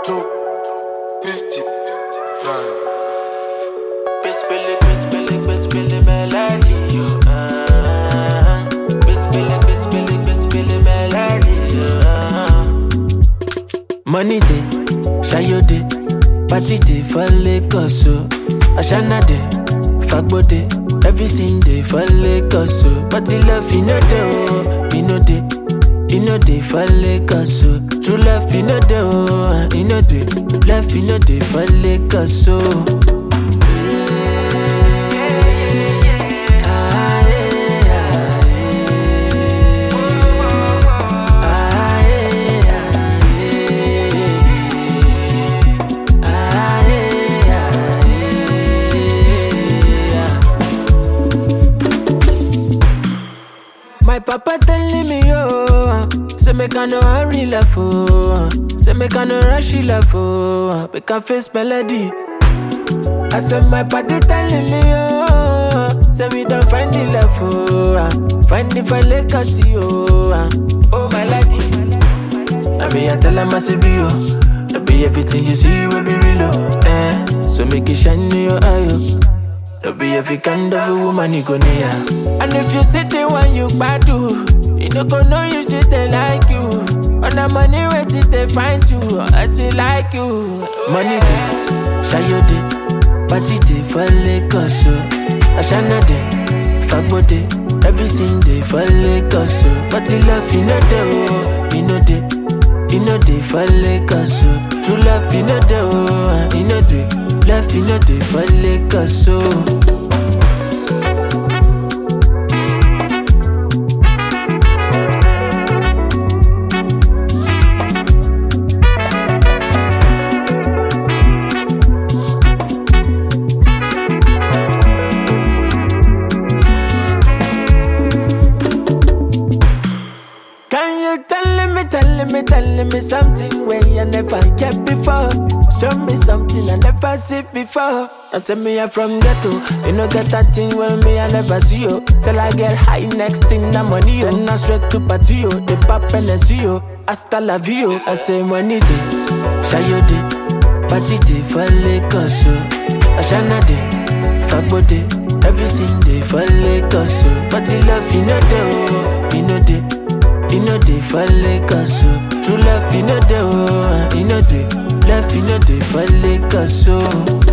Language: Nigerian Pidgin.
Billy melody, you. Billy melody, you. Money day, shayo day, party day for Lagos, so Ashana day, fagbo day, everything day for Lagos, so party love you know day, oh, you know day. You know they for Lagos, so true love, you know they, oh, you know they, love, you know they for Lagos, so. My papa telling me, oh, say make I no hurry love, oh, say make I no rush love, oh, make I face melody. I said my body telling me, oh, say we don't find the love, oh, find the file legacy, oh, my lady. I be I tell her I say be, oh, I be everything you see will be real, oh, so make it shine in your eye, oh. No be every kind of a woman you go near. And if you sit there when you badu, you no go know you sit there like you. On the money wait till they find you, I see like you. Money day, shayo day, party day for Lagos, so Ashana day, fagbo day, everything day for Lagos, so party love you know day, oh, you know day. You know they for Lagos, so true love you know they, oh, you know they, love you know they for Lagos, so. Telling me something where you never get before. Show me something I never see before. I say me I'm from ghetto, you know get that thing when me I never see you. Till I get high, next thing na money, yo. Then I straight to party, yo. The pop and the see, yo. Hasta la vie, yo. I say money day, shayo day, party day for Lagos, so Ashana day, fagbo day, everything day for Lagos, so party love you know day, oh, you know day. You know they for Lagos, so true love, you know they, oh, you know they, love, you know they for Lagos, so.